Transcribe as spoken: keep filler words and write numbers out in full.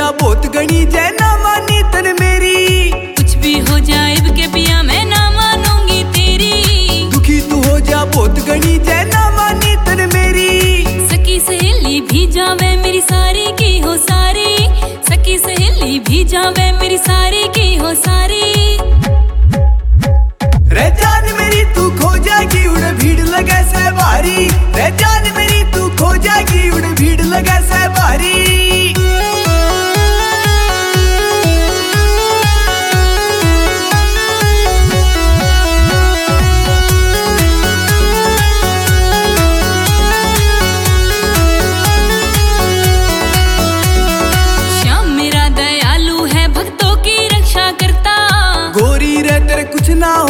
जा बहुत गणी जय ना मानी तन मेरी। कुछ भी हो जाए के पिया मैं ना मानूंगी तेरी। दुखी तू हो जा बहुत गणी जय ना मानी तन मेरी। सखी सहेली भी जावे मेरी सारी की हो सारी। सखी सहेली भी जावे मेरी सारी की हो सारी। रे जान मेरी तू खो जाएगी उड़ भीड़ लगे से भारी। रे जान मेरी तू खो जाएगी उड़ भीड़ लगे से भारी। श्याम मेरा दयालु है भक्तों की रक्षा करता। गोरी रे तेरे कुछ ना